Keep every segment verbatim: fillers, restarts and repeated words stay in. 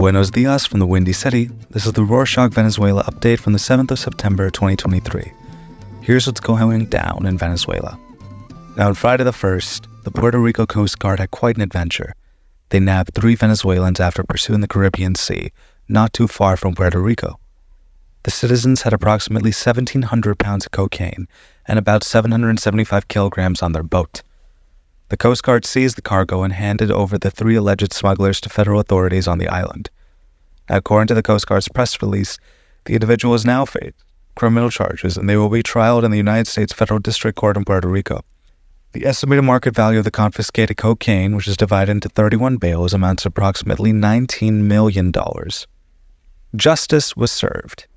Buenos dias from the Windy City. This is the Rorschach Venezuela update from the seventh of September twenty twenty-three. Here's what's going down in Venezuela. Now on Friday the first, the Puerto Rico Coast Guard had quite an adventure. They nabbed three Venezuelans after pursuing the Caribbean Sea, not too far from Puerto Rico. The citizens had approximately seventeen hundred pounds of cocaine and about seven hundred seventy-five kilograms on their boat. The Coast Guard seized the cargo and handed over the three alleged smugglers to federal authorities on the island. Now, according to the Coast Guard's press release, the individuals now face criminal charges and they will be trialed in the United States Federal District Court in Puerto Rico. The estimated market value of the confiscated cocaine, which is divided into thirty-one bales, amounts to approximately nineteen million dollars. Justice was served.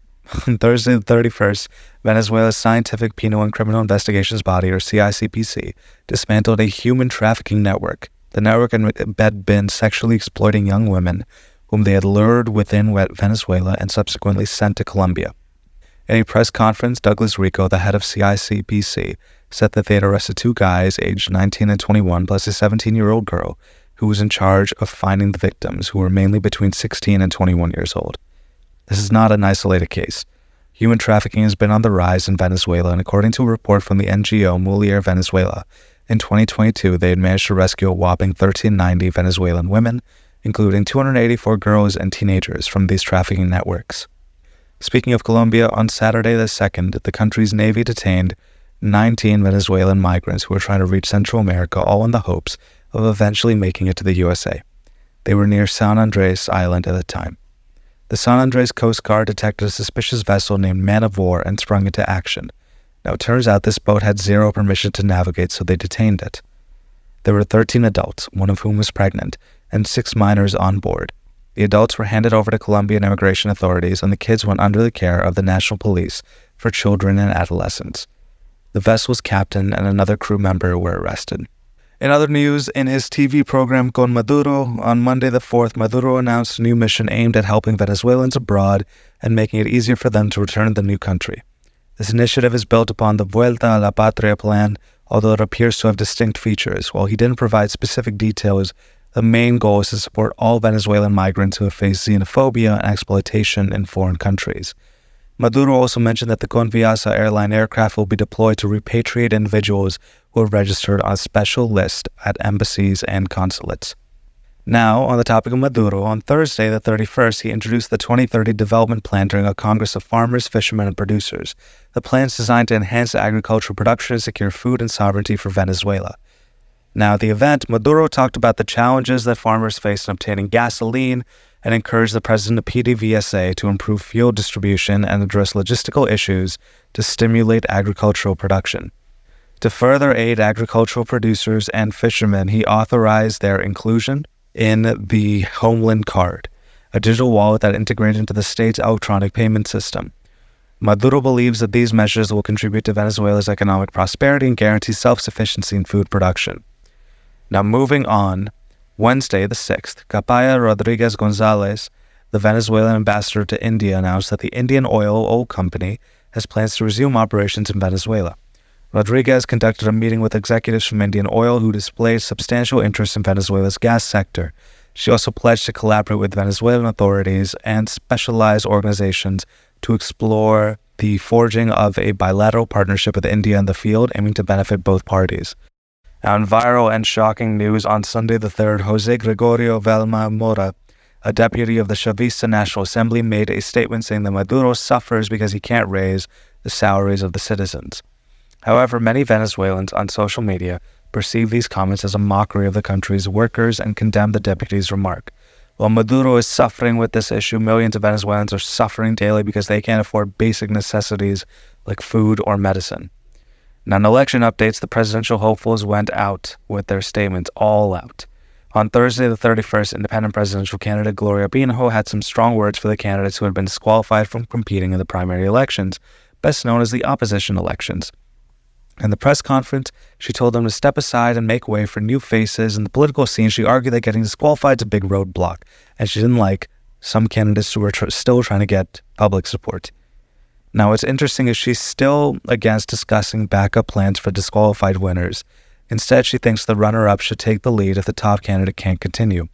On Thursday the thirty-first, Venezuela's Scientific Penal and Criminal Investigations Body, or C I C P C, dismantled a human trafficking network. The network had been sexually exploiting young women whom they had lured within Venezuela and subsequently sent to Colombia. In a press conference, Douglas Rico, the head of C I C P C, said that they had arrested two guys aged nineteen and twenty-one plus a seventeen-year-old girl who was in charge of finding the victims, who were mainly between sixteen and twenty-one years old. This is not an isolated case. Human trafficking has been on the rise in Venezuela, and according to a report from the N G O Mulier Venezuela, in twenty twenty-two they had managed to rescue a whopping one thousand three hundred ninety Venezuelan women, including two hundred eighty-four girls and teenagers from these trafficking networks. Speaking of Colombia, on Saturday the second, the country's Navy detained nineteen Venezuelan migrants who were trying to reach Central America, all in the hopes of eventually making it to the U S A. They were near San Andres Island at the time. The San Andres Coast Guard detected a suspicious vessel named Man of War and sprung into action. Now, it turns out this boat had zero permission to navigate, so they detained it. There were thirteen adults, one of whom was pregnant, and six minors on board. The adults were handed over to Colombian immigration authorities, and the kids went under the care of the National Police for Children and Adolescents. The vessel's captain and another crew member were arrested. In other news, in his T V program Con Maduro, on Monday the fourth, Maduro announced a new mission aimed at helping Venezuelans abroad and making it easier for them to return to the new country. This initiative is built upon the Vuelta a la Patria plan, although it appears to have distinct features. While he didn't provide specific details, the main goal is to support all Venezuelan migrants who have faced xenophobia and exploitation in foreign countries. Maduro also mentioned that the Conviasa airline aircraft will be deployed to repatriate individuals who are registered on a special list at embassies and consulates. Now, on the topic of Maduro, on Thursday the thirty-first, he introduced the twenty thirty development plan during a Congress of farmers, fishermen, and producers. The plan is designed to enhance agricultural production and secure food and sovereignty for Venezuela. Now, at the event, Maduro talked about the challenges that farmers face in obtaining gasoline and encouraged the president of P D V S A to improve fuel distribution and address logistical issues to stimulate agricultural production. To further aid agricultural producers and fishermen, he authorized their inclusion in the Homeland Card, a digital wallet that integrated into the state's electronic payment system. Maduro believes that these measures will contribute to Venezuela's economic prosperity and guarantee self-sufficiency in food production. Now, moving on, Wednesday the sixth, Capaya Rodriguez Gonzalez, the Venezuelan ambassador to India, announced that the Indian Oil Oil Company has plans to resume operations in Venezuela. Rodriguez conducted a meeting with executives from Indian Oil who displayed substantial interest in Venezuela's gas sector. She also pledged to collaborate with Venezuelan authorities and specialized organizations to explore the forging of a bilateral partnership with India in the field, aiming to benefit both parties. Now, in viral and shocking news, on Sunday the third, Jose Gregorio Velma Mora, a deputy of the Chavista National Assembly, made a statement saying that Maduro suffers because he can't raise the salaries of the citizens. However, many Venezuelans on social media perceive these comments as a mockery of the country's workers and condemn the deputy's remark. While Maduro is suffering with this issue, millions of Venezuelans are suffering daily because they can't afford basic necessities like food or medicine. Now, in election updates, the presidential hopefuls went out with their statements, all out. On Thursday the thirty-first, independent presidential candidate Gloria Binho had some strong words for the candidates who had been disqualified from competing in the primary elections, best known as the opposition elections. In the press conference, she told them to step aside and make way for new faces. In the political scene, she argued that getting disqualified is a big roadblock, and she didn't like some candidates who were tr- still trying to get public support. Now, what's interesting is she's still against discussing backup plans for disqualified winners. Instead, she thinks the runner-up should take the lead if the top candidate can't continue.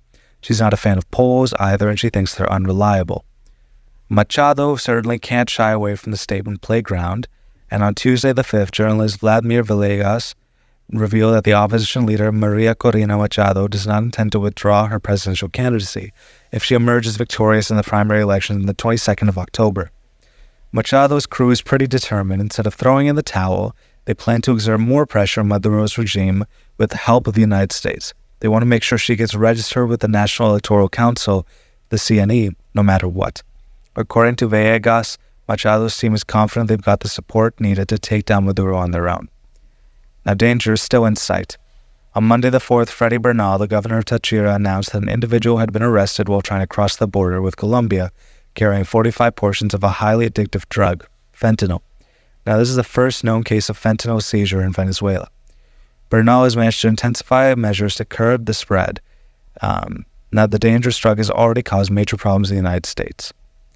She's not a fan of polls either, and she thinks they're unreliable. Machado certainly can't shy away from the statement playground, and on Tuesday the fifth, journalist Vladimir Villegas revealed that the opposition leader Maria Corina Machado does not intend to withdraw her presidential candidacy if she emerges victorious in the primary election on the twenty-second of October. Machado's crew is pretty determined. Instead of throwing in the towel, they plan to exert more pressure on Maduro's regime with the help of the United States. They want to make sure she gets registered with the National Electoral Council, the C N E, no matter what. According to Villegas, Machado's team is confident they've got the support needed to take down Maduro on their own. Now, danger is still in sight. On Monday the fourth, Freddy Bernal, the governor of Táchira, announced that an individual had been arrested while trying to cross the border with Colombia, carrying forty-five portions of a highly addictive drug, fentanyl. Now, this is the first known case of fentanyl seizure in Venezuela. Bernal has managed to intensify measures to curb the spread. Um, now, the dangerous drug has already caused major problems in the United States.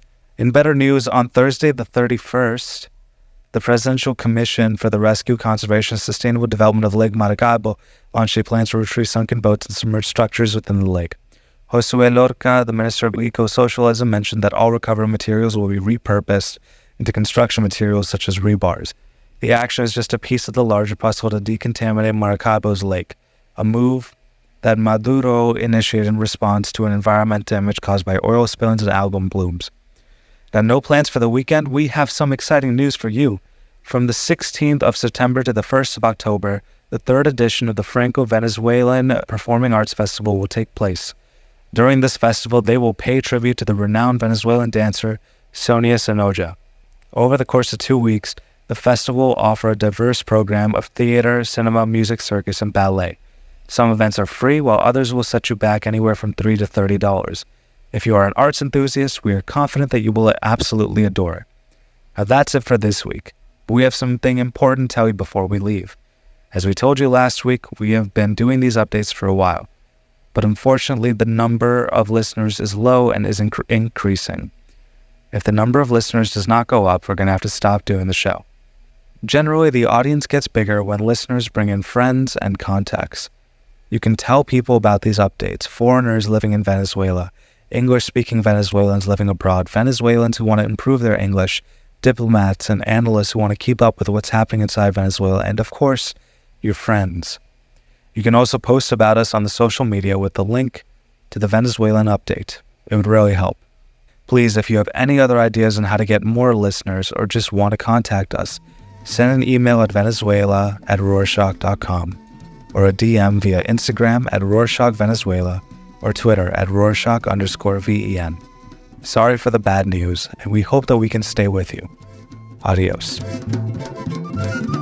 In better news, on Thursday the thirty-first, the Presidential Commission for the Rescue, Conservation, and Sustainable Development of Lake Maracaibo launched a plan to retrieve sunken boats and submerged structures within the lake. Josué Lorca, the Minister of Eco-Socialism, mentioned that all recovered materials will be repurposed into construction materials such as rebars. The action is just a piece of the larger puzzle to decontaminate Maracaibo's lake, a move that Maduro initiated in response to an environment damage caused by oil spillings and algal blooms. Now, no plans for the weekend? We have some exciting news for you. From the sixteenth of September to the first of October, the third edition of the Franco-Venezuelan Performing Arts Festival will take place. During this festival, they will pay tribute to the renowned Venezuelan dancer Sonia Sonoja. Over the course of two weeks, the festival will offer a diverse program of theater, cinema, music, circus, and ballet. Some events are free, while others will set you back anywhere from three dollars to thirty dollars. If you are an arts enthusiast, we are confident that you will absolutely adore it. Now, that's it for this week. But we have something important to tell you before we leave. As we told you last week, we have been doing these updates for a while. But unfortunately, the number of listeners is low and is inc- increasing. If the number of listeners does not go up, we're going to have to stop doing the show. Generally, the audience gets bigger when listeners bring in friends and contacts. You can tell people about these updates, foreigners living in Venezuela, English-speaking Venezuelans living abroad, Venezuelans who want to improve their English, diplomats and analysts who want to keep up with what's happening inside Venezuela, and of course, your friends. You can also post about us on the social media with the link to the Venezuelan update. It would really help. Please, if you have any other ideas on how to get more listeners or just want to contact us, send an email at venezuela at rorschach dot com or a D M via Instagram at Rorschach Venezuela or Twitter at Rorschach underscore V E N. Sorry for the bad news, and we hope that we can stay with you. Adios.